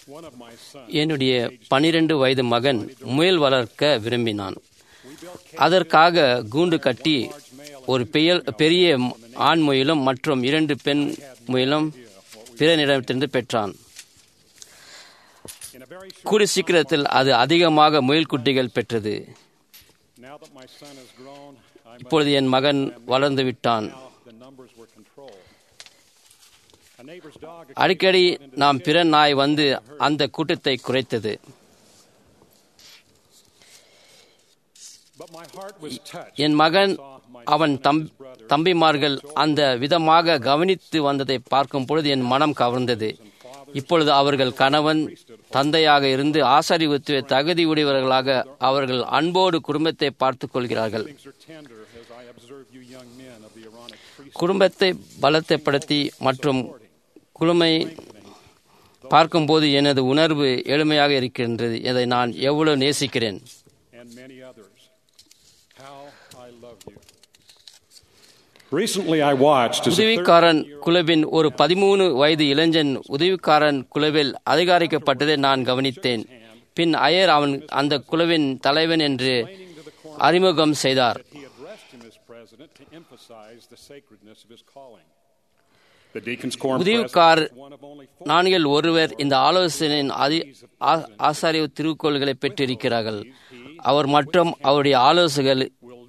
என்னுடைய 12 வயது மகன் முயல் வளர்க்க விரும்பினான். அதற்காக கூண்டு கட்டி ஒரு பெரிய ஆண் முயலும் மற்றும் 2 பெண் முயலும் பிறனிடத்திலிருந்து பெற்றான். கூடிய சீக்கிரத்தில் அது அதிகமாக முயல் குட்டிகள் பெற்றது. இப்பொழுது என் மகன் வளர்ந்து விட்டான். அடிக்கடி நாம் பிற நாய் வந்து அந்த கூட்டத்தை குறைத்தது. என் மகன் அவன் தம்பிமார்கள் அந்த விதமாக கவனித்து வந்ததை பார்க்கும் பொழுது என் மனம் கவர்ந்தது. இப்பொழுது அவர்கள் கணவன் தந்தையாக இருந்து ஆசாரித்துவ தகுதி உடையவர்களாக அவர்கள் அன்போடு குடும்பத்தை பார்த்துக் கொள்கிறார்கள். குடும்பத்தை பலத்தைப்படுத்தி மற்றும் குழுமை பார்க்கும்போது எனது உணர்வு எளிமையாக இருக்கின்றது. இதை நான் எவ்வளவு நேசிக்கிறேன். உதவிக்காரன் குழுவின் ஒரு 13 வயது இளைஞன் உதவிக்காரன் குழுவில் அதிகாரிக்கப்பட்டதை நான் கவனித்தேன். பின் ஐயர் அவன் அந்த குழுவின் தலைவன் என்று அறிமுகம் செய்தார். உதவிக்கார் நான்கில் ஒருவர் இந்த ஆலோசனையின் ஆசாரிய திருக்கோள்களை பெற்றிருக்கிறார்கள். அவர் மற்றும் அவருடைய ஆலோசகர்கள்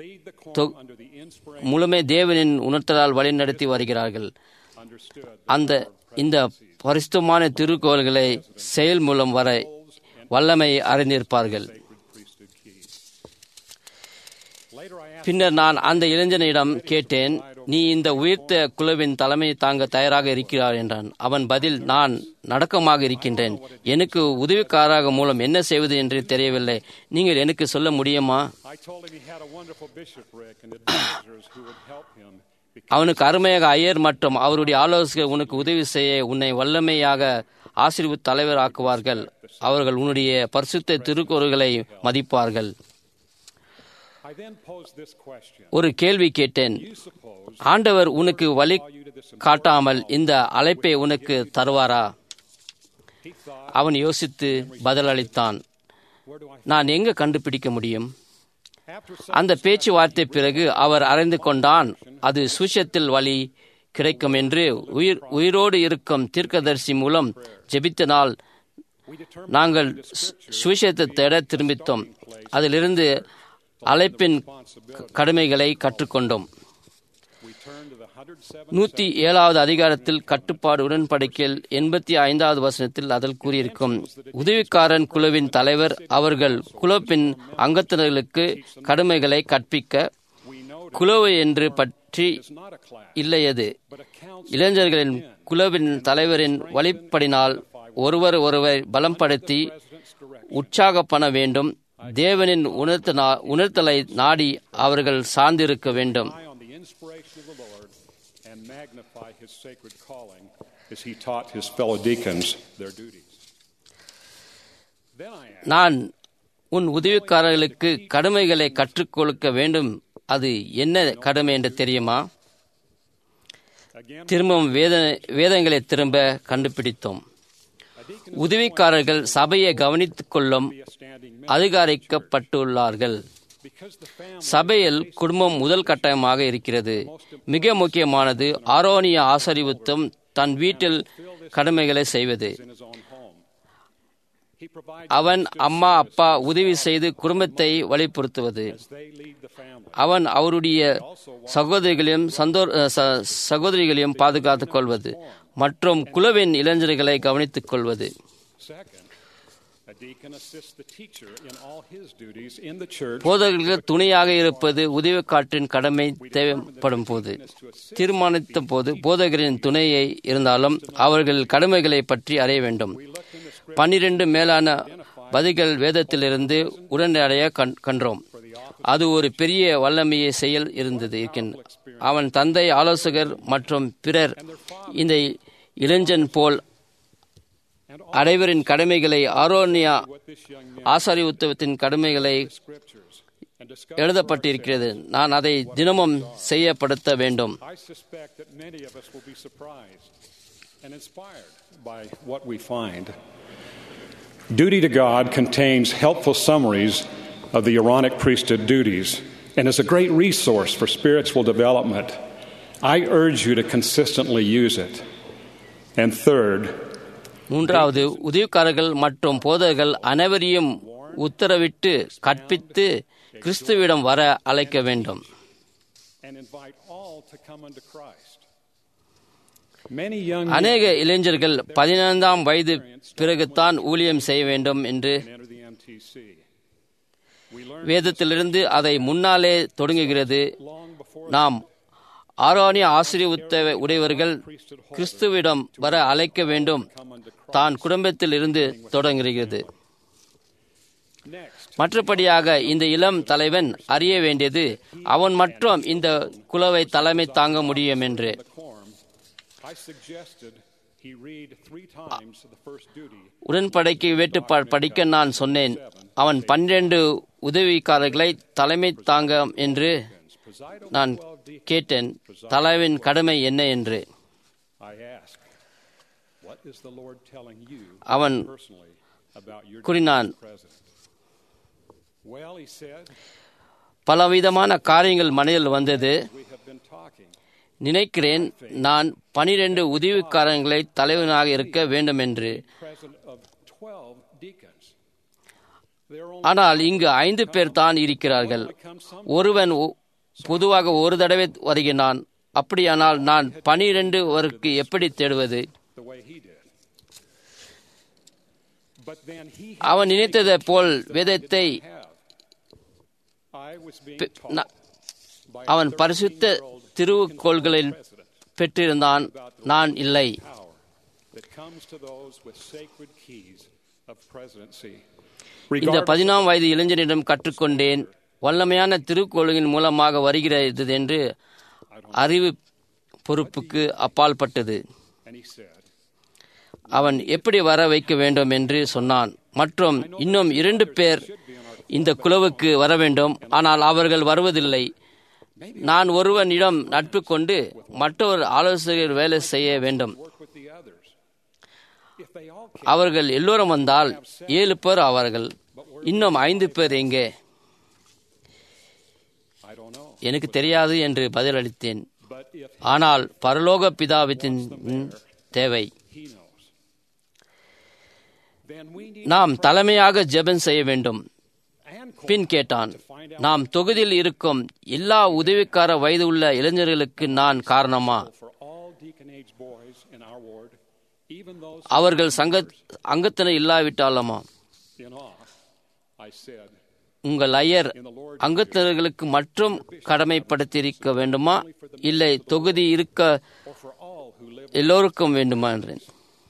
முழுமை தேவனின் உணர்த்தலால் வழிநடத்தி வருகிறார்கள். இந்த பரிசுத்தமான திருக்கோள்களை செயல் மூலம் வர வல்லமை அறிந்திருப்பார்கள். பின்னர் நான் அந்த இளைஞனிடம் கேட்டேன், நீ இந்த உயிர்த்த குழுவின் தலைமை தாங்க தயாராக இருக்கிறார் என்றான். அவன் பதில், நான் நடக்கமாக இருக்கின்றேன். எனக்கு உதவிக்காராக மூலம் என்ன செய்வது என்று தெரியவில்லை. நீங்கள் எனக்கு சொல்ல முடியுமா? அவனுக்கு அருமையாக ஐயர் மற்றும் அவருடைய ஆலோசகர் உனக்கு உதவி செய்ய உன்னை வல்லமையாக ஆசீர்வாத தலைவர் ஆக்குவார்கள். அவர்கள் உன்னுடைய பரிசுத்த திருக்குறள்களை மதிப்பார்கள். ஒரு கேள்வி கேட்டேன். ஆண்டவர் உனக்கு வழி காட்டாமல் இந்த அழைப்பை உனக்கு தருவாரா? அவன் யோசித்து பதிலளித்தான், நான் எங்க கண்டுபிடிக்க முடியும்? அந்த பேச்சுவார்த்தை பிறகு அவர் அறிந்து கொண்டான், அது சுவிசேஷத்தில் வழி கிடைக்கும் என்று. உயிரோடு இருக்கும் தீர்க்கதரிசி மூலம் ஜெபித்தனால் நாங்கள் சுவிசேஷத்தை தேட திரும்பித்தோம். அதிலிருந்து அழைப்பின் கடமைகளை கற்றுக்கொண்டோம். 107வது அதிகாரத்தில் கட்டுப்பாடு உடன்படிக்கையில் 85வது வசனத்தில் அதில் கூறியிருக்கும், உதவிக்காரன் குழுவின் தலைவர் அவர்கள் குழுவின் அங்கத்தினர்களுக்கு கடமைகளை கற்பிக்க குழுவை என்று பற்றி இல்லையது. இளைஞர்களின் குழுவின் தலைவரின் வழிப்படினால் ஒருவர் பலப்படுத்தி உற்சாகப்பட வேண்டும். தேவனின் உணர்த்தலை நாடி அவர்கள் சார்ந்திருக்க வேண்டும். நான் உன் உதவிக்காரர்களுக்கு கடமைகளை கற்றுக் கொடுக்க வேண்டும். அது என்ன கடமை என்று தெரியுமா? திரும்பவும் வேதங்களை திரும்ப கண்டுபிடித்தோம். உதவிக்காரர்கள் சபையை கவனித்துக் கொள்ளும் அதிகாரிக்கப்பட்டுள்ளார்கள். சபையில் குடும்பம் முதல் கட்டமாக இருக்கிறது. மிக முக்கியமானது ஆரோனிய ஆசரிவுத்தம் தன் வீட்டில் கடமைகளை செய்வது. அவன் அம்மா அப்பா உதவி செய்து குடும்பத்தை வழிபடுத்துவது. அவன் அவருடைய சகோதரிகளையும் பாதுகாத்துக் கொள்வது மற்றும் குழுவின் இளைஞர்களை கவனித்துக் கொள்வது. போதகர்களுக்கு துணையாக இருப்பது உதவிக்காற்றின் கடமை தேவைப்படும் போது. தீர்மானித்த போது போதகரின் துணையை இருந்தாலும் அவர்கள் கடமைகளை பற்றி அறிய வேண்டும். 12 மேலான பதில்கள் வேதத்திலிருந்து உடனடியாக கண்டோம். அது ஒரு பெரிய வல்லமையை செயல் அவன் தந்தை ஆலோசகர் மற்றும் பிறர் இந்த இளைஞன் போல் அனைவரின் கடமைகளை ஆரோனியா ஆசாரித்துவத்தின் கடமைகளை எழுதப்பட்டிருக்கிறது. நான் அதை தினமும் செய்யப்படுத்த வேண்டும். Duty to God contains helpful summaries of the Aaronic priesthood duties and is a great resource for spiritual development. I urge you to consistently use it. And third, மூன்றாவது, உதவிக்காரர்கள் மற்றும் போதகர்கள் அனைவரையும் உத்தரவிட்டு கற்பித்து கிறிஸ்துவிடம் வர அழைக்க வேண்டும். அநேக இளைஞர்கள் 15ஆம் வயது பிறகுதான் ஊழியம் செய்ய வேண்டும் என்று வேதத்திலிருந்து அதை முன்னாலே தொடங்குகிறது. நாம் ஆரோனிய ஆசீர்வாதத்தை உடையவர்கள் கிறிஸ்துவிடம் வர அழைக்க வேண்டும். தான் குடும்பத்தில் இருந்து தொடங்குகிறது. மற்றபடியாக இந்த இளம் தலைவன் அறிய வேண்டியது அவன் மட்டும் இந்த குழுவை தலைமை தாங்க முடியும் என்று. உடன்படிக்கை வேட்டுப்பாடு படிக்க நான் சொன்னேன். அவன் 12 உதவிக்காரர்களை தலைமை தாங்க என்று நான் கேட்டேன். தலைவன் கடமை என்ன என்று. அவன் கூறினான், பலவிதமான காரியங்கள் மனதில் வந்தது. நினைக்கிறேன் நான் 12 உதவிக்காரர்களை தலைவனாக இருக்க வேண்டும் என்று. ஆனால் இங்கு 5 பேர் தான் இருக்கிறார்கள். ஒருவன் பொதுவாக ஒரு தடவை வருகிறான். அப்படியானால் நான் 12 வருக்கு எப்படி தேடுவது? அவன் நினைத்ததை போல் வேதத்தை அவன் பரிசுத்த திருவுக்கோள்களில் பெற்றிருந்தான். நான் இல்லை. இந்த 14 வயது இளைஞனிடம் கற்றுக்கொண்டேன். வல்லமையான திருக்கோள்களின் மூலமாக வருகிறது என்று அறிவு பொறுப்புக்கு அப்பாற்பட்டது. அவன் எப்படி வர வைக்க வேண்டும் என்று சொன்னான். மற்றும் இன்னும் 2 பேர் இந்த குழுவுக்கு வர வேண்டும். ஆனால் அவர்கள் வருவதில்லை. நான் ஒருவனிடம் நட்பு கொண்டு மற்றொரு ஆலோசகர் வேலை செய்ய வேண்டும். அவர்கள் எல்லோரும் வந்தால் 7 பேர் ஆவார்கள். இன்னும் 5 பேர் எங்கே? எனக்கு தெரியாது என்று பதிலளித்தேன். ஆனால் பரலோக பிதாவின் தேவை. நாம் தலைமையாக ஜெபம் செய்ய வேண்டும். பின் கேட்டான், நாம் தொகுதியில் இருக்கும் எல்லா உதவிக்கார வயது உள்ள இளைஞர்களுக்கு நான் காரணமா? அவர்கள் அங்கத்தினர் இல்லாவிட்டாலுமா? உங்கள் ஐயர் அங்கத்தினர்களுக்கு மட்டும் கடமைப்படுத்தியிருக்க வேண்டுமா, இல்லை தொகுதி இருக்க எல்லோருக்கும் வேண்டுமா என்றேன்.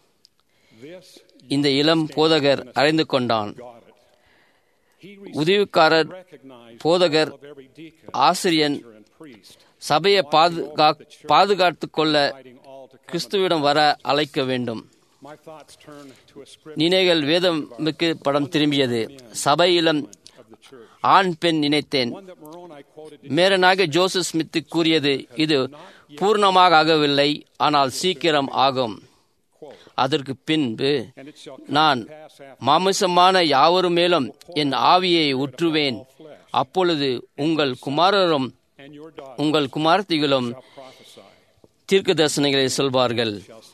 இந்த இளம் போதகர் அறிந்து கொண்டான். உதவிக்காரர், போதகர், ஆசிரியன் சபையை பாதுகாத்துக் கொள்ள கிறிஸ்துவிடம் வர அழைக்க வேண்டும். நினைகள் வேதமுக்கு படம் திரும்பியது. சபையிலும் ஆண் பெண் நினைத்தேன். மேரனாக ஜோசப் ஸ்மித் கூறியது, இது பூர்ணமாக ஆகவில்லை, ஆனால் சீக்கிரம் ஆகும். அதற்கு பின்பு நான் மாமிசமான யாவரும் மேலும் என் ஆவியை ஊற்றுவேன். அப்பொழுது உங்கள் குமாரரும் உங்கள் குமாரத்திகளும் தீர்க்க தரிசனங்களை சொல்வார்கள்.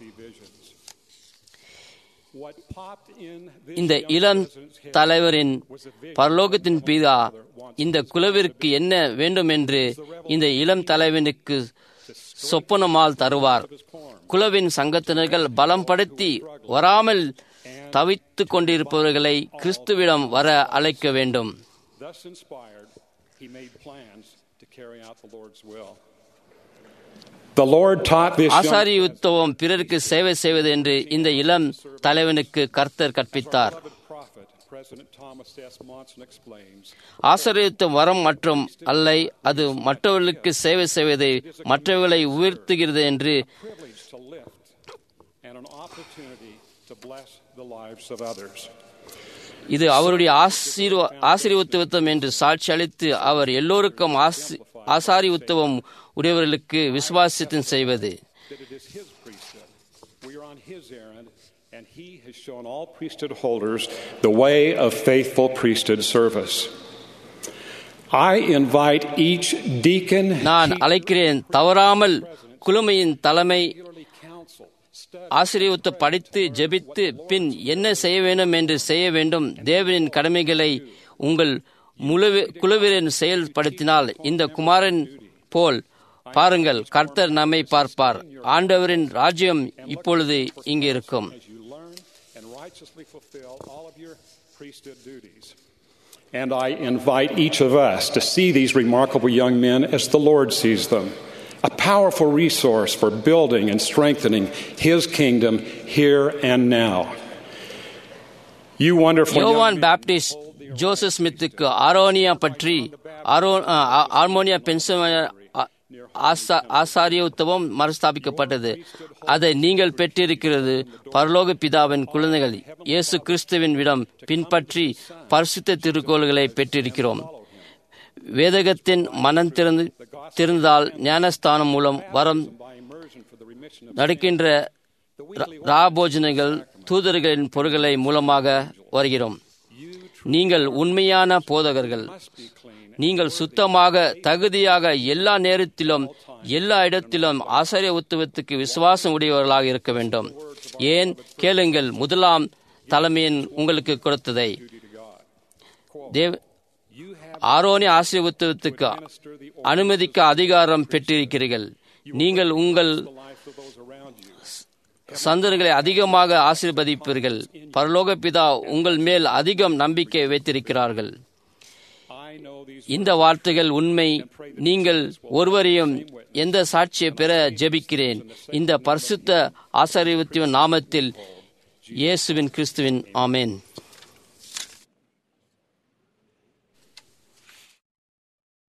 இந்த இளம் தலைவரின் பரலோகத்தின் பிதா இந்த குழுவிற்கு என்ன வேண்டும் என்று இந்த இளம் தலைவனுக்கு சொப்பனமால் தருவார். குழுவின் சங்கத்தினர்கள் பலம் படுத்தி வராமல் தவித்துக் கொண்டிருப்பவர்களை கிறிஸ்துவிடம் வர அழைக்க வேண்டும். ஆசாரியுத்துவம் பிறருக்கு சேவை செய்வது என்று இந்த இளம் தலைவனுக்கு கர்த்தர் கற்பித்தார். ஆசாரியத்துவம் வரம் மற்றும் அல்லை, அது மற்றவர்களுக்கு சேவை செய்வதை மற்றவர்களை உயர்த்துகிறது என்று இது அவருடைய ஆசீர்வாதம் என்று சாட்சி அளித்து அவர் எல்லோருக்கும் ஆசாரியுத்துவம் உடையவர்களுக்கு விசுவாசத்தின் செய்வது. And he has shown all priesthood holders the way of faithful priesthood service. I invite each deacon, நான் அழைக்கிறேன், தவறாமல் குழுமையின் தலைமை ஆசீர்வதித்து படித்து ஜெபித்து பின் என்ன செய்ய வேண்டும் என்று செய்ய வேண்டும். தேவனின் கடமைகளை உங்கள் குழுவினரின் செயல்படுத்தினால் இந்த குமாரன் போல் பாருங்கள், கர்த்தர் நம்மை பார்ப்பார். ஆண்டவரின் ராஜ்யம் இப்பொழுது இங்கு இருக்கும். And I invite each of us to see these remarkable young men as the Lord sees them, a powerful resource for building and strengthening His kingdom here and now. You wonderful யோவான் Baptist Joseph ஸ்மித்துக்கு ஆர்மோனியா Pennsylvania ஆசாரியத்துவம் மறுஸ்தாபிக்கப்பட்டது. அதை நீங்கள் பெற்றிருக்கிறது. பரலோக பிதாவின் குழந்தைகள் இயேசு கிறிஸ்துவின் விடம் பின்பற்றி பரிசுத்த திருக்கோள்களை பெற்றிருக்கிறோம். வேதகத்தின் மனம் திறந்தால் ஞானஸ்தானம் மூலம் வரம் நடக்கின்ற ராபோஜனைகள் தூதர்களின் பொருள்களை மூலமாக வருகிறோம். நீங்கள் உண்மையான போதகர்கள். நீங்கள் சுத்தமாக தகுதியாக எல்லா நேரத்திலும் எல்லா இடத்திலும் ஆசாரிய உத்துவத்துக்கு விசுவாசம் உடையவர்களாக இருக்க வேண்டும். ஏன் கேளுங்கள், முதலாம் தலைமையின் உங்களுக்கு கொடுத்ததை ஆரோனிய ஆசிரிய உத்துவத்துக்கு அனுமதிக்க அதிகாரம் பெற்றிருக்கிறீர்கள். நீங்கள் உங்கள் சந்தர்களை அதிகமாக ஆசீர்வதிப்பீர்கள். பரலோக பிதா உங்கள் மேல் அதிகம் நம்பிக்கை வைத்திருக்கிறார்கள். இந்த வார்த்தைகள் உண்மை. நீங்கள் ஒருவரையும் எந்த சாட்சியை பெற ஜெபிக்கிறேன் இந்த பரிசுத்த ஆசீர்வாதத்தின் நாமத்தில் இயேசுவின் கிறிஸ்துவின் ஆமென்.